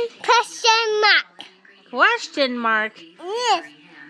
Question mark. Question mark. Yes.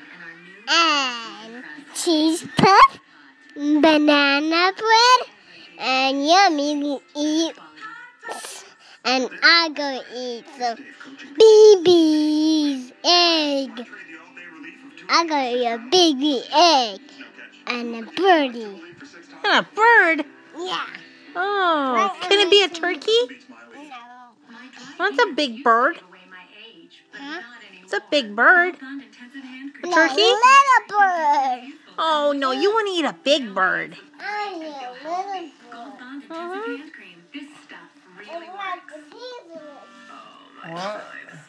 And cheese puff, banana bread, and yummy eat. And I go eat some baby's egg. I go eat a baby egg and a birdie. And a bird? Yeah. Oh, can it be a turkey? No. That's a big bird. Huh? It's a big bird. A turkey? Little bird. Oh, no, you want to eat a big bird. I need a little bird. Uh-huh. What?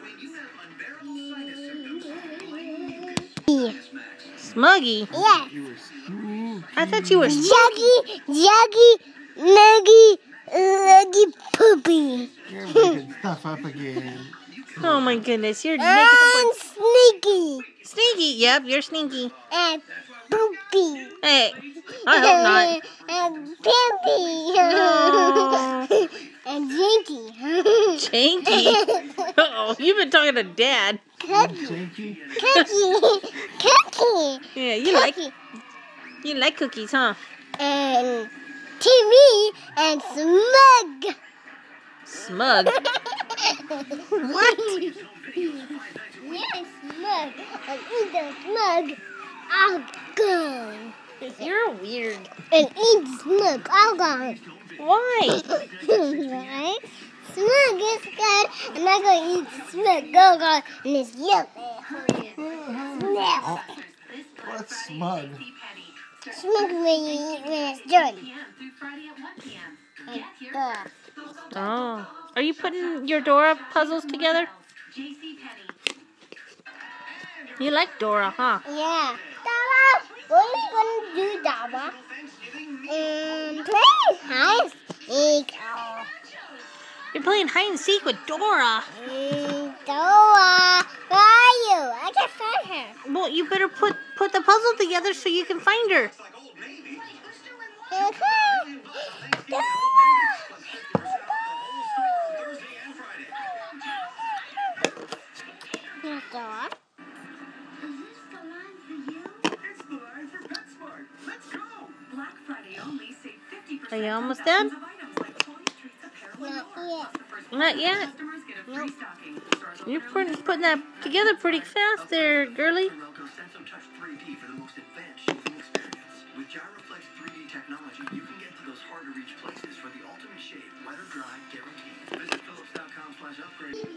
Smuggy? Yes. You were sneaky. I thought you were Juggy, nuggy, luggy, poopy. You're making stuff up again. Oh, my goodness. You're making And up sneaky. Sneaky. Yep, you're sneaky. And poopy. Hey, I hope not. And pimpy. No. And jinky. Janky. Uh-oh, you've been talking to Dad. Cookie. Shaky. Cookie. Yeah, you like cookies, huh? And TV and smug. Smug. What? Yes, smug. And eat the smug. I'll go. You're weird. And eat smug. I'll go. Why? Right? Smug is good. And I'm going to eat smug. Go. And it's yummy. Sniff. What's smug? Smug when you eat when it's dirty. Like that. Oh. Are you putting your Dora puzzles together? You like Dora, huh? Yeah. Dara, what are we going to do, Dara? Play hide and seek. You're playing hide and seek with Dora. Dora, where are you? I can't find her. Well, you better put the puzzle together so you can find her. Okay. Dora. Here's Dora. Are you almost done? Not yet. Not yet. Nope. You're putting that together pretty fast there, girly. With Gyroflex 3D technology, you can get to those hard-to-reach places for the ultimate shape, wet or dry, guaranteed. Visit Phillips.com/upgrade.